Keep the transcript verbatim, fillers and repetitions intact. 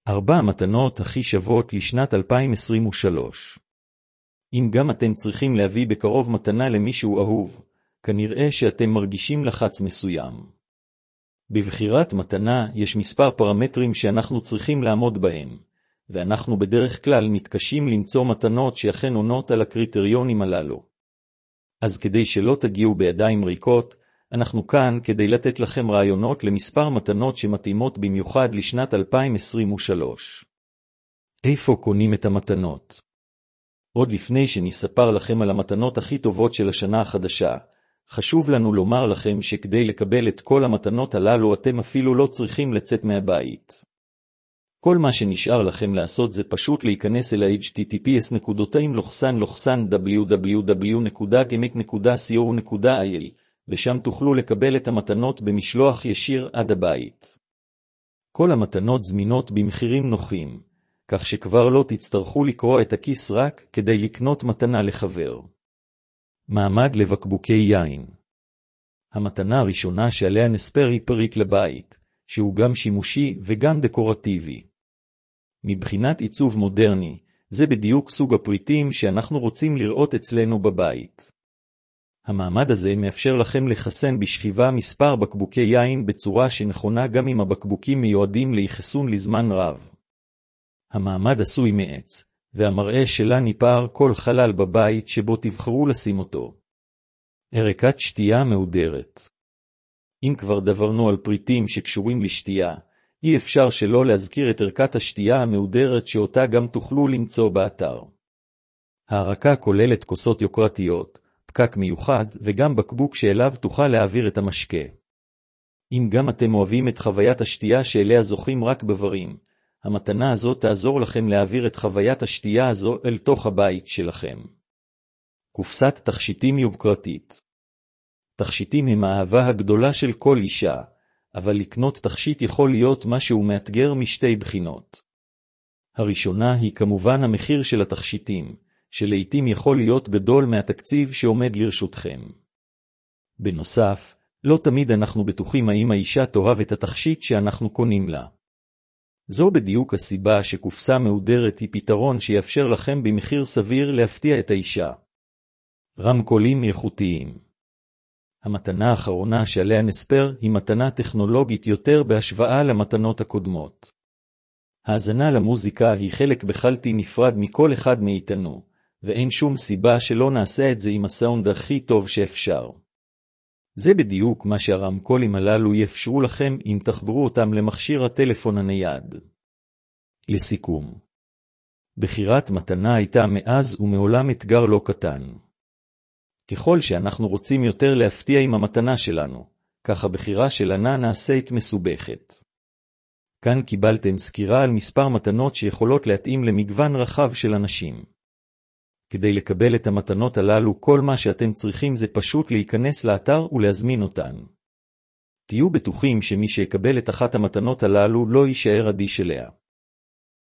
ארבע המתנות הכי שוות לשנת אלפיים עשרים ושלוש. אם גם אתם צריכים להביא בקרוב מתנה למישהו אהוב, כנראה שאתם מרגישים לחץ מסוים. בבחירת מתנה יש מספר פרמטרים שאנחנו צריכים לעמוד בהם, ואנחנו בדרך כלל מתקשים למצוא מתנות שאכן עונות על הקריטריונים הללו. אז כדי שלא תגיעו בידיים ריקות, אנחנו כאן כדי לתת לכם רעיונות למספר מתנות שמתאימות במיוחד לשנת אלפיים עשרים ושלוש. איפה קונים את המתנות? עוד לפני שנספר לכם על המתנות הכי טובות של השנה החדשה, חשוב לנו לומר לכם שכדי לקבל את כל המתנות הללו אתם אפילו לא צריכים לצאת מהבית. כל מה שנשאר לכם לעשות זה פשוט להיכנס אל ה-אייץ' טי טי פי אס דאבליו דאבליו דאבליו נקודה גמק נקודה סי או נקודה איי אל, ושם תוכלו לקבל את המתנות במשלוח ישיר עד הבית. כל המתנות זמינות במחירים נוחים, כך שכבר לא תצטרכו לקרוא את הכיס רק כדי לקנות מתנה לחבר. מעמד לבקבוקי יין. המתנה הראשונה שעליה נספר היא פריט לבית, שהוא גם שימושי וגם דקורטיבי. מבחינת עיצוב מודרני, זה בדיוק סוג הפריטים שאנחנו רוצים לראות אצלנו בבית. המעמד הזה מאפשר לכם לחסן בשכיבה מספר בקבוקי יין בצורה שנכונה גם אם הבקבוקים מיועדים להיחסון לזמן רב. המעמד עשוי מעץ, והמראה שלה ניפער כל חלל בבית שבו תבחרו לשים אותו. ערכת שתייה מהודרת. אם כבר דברנו על פריטים שקשורים לשתייה, אי אפשר שלא להזכיר את ערכת השתייה המהודרת שאותה גם תוכלו למצוא באתר. הערכה כוללת כוסות יוקרתיות, פקק מיוחד וגם בקבוק שאליו תוכל להעביר את המשקה. אם גם אתם אוהבים את חוויית השתייה שאליה זוכים רק בברים, המתנה הזאת תעזור לכם להעביר את חוויית השתייה הזו אל תוך הבית שלכם. קופסת תכשיטים יוקרתית. תכשיטים הם האהבה הגדולה של כל אישה, אבל לקנות תכשיט יכול להיות משהו מאתגר משתי בחינות. הראשונה היא כמובן המחיר של התכשיטים, שלעיתים יכול להיות גדול מהתקציב שעומד לרשותכם. בנוסף, לא תמיד אנחנו בטוחים האם האישה תאהב את התכשיט שאנחנו קונים לה. זו בדיוק הסיבה שקופסה מהודרת היא פתרון שיאפשר לכם במחיר סביר להפתיע את האישה. רמקולים איכותיים. המתנה האחרונה שעליה נספר היא מתנה טכנולוגית יותר בהשוואה למתנות הקודמות. האזנה למוזיקה היא חלק בלתי נפרד מכל אחד מאיתנו, ואין שום סיבה שלא נעשה את זה עם הסאונד הכי טוב שאפשר. זה בדיוק מה שהרמקולים הללו יאפשרו לכם אם תחברו אותם למכשיר הטלפון הנייד. לסיכום, בחירת מתנה הייתה מאז ומעולם אתגר לא קטן. ככל שאנחנו רוצים יותר להפתיע עם המתנה שלנו, כך הבחירה שלנה נעשית מסובכת. כאן קיבלתם סקירה על מספר מתנות שיכולות להתאים למגוון רחב של אנשים. כדי לקבל את המתנות הללו כל מה שאתם צריכים זה פשוט להיכנס לאתר ולהזמין אותן. תהיו בטוחים שמי שיקבל את אחת המתנות הללו לא יישאר אדיש אליה.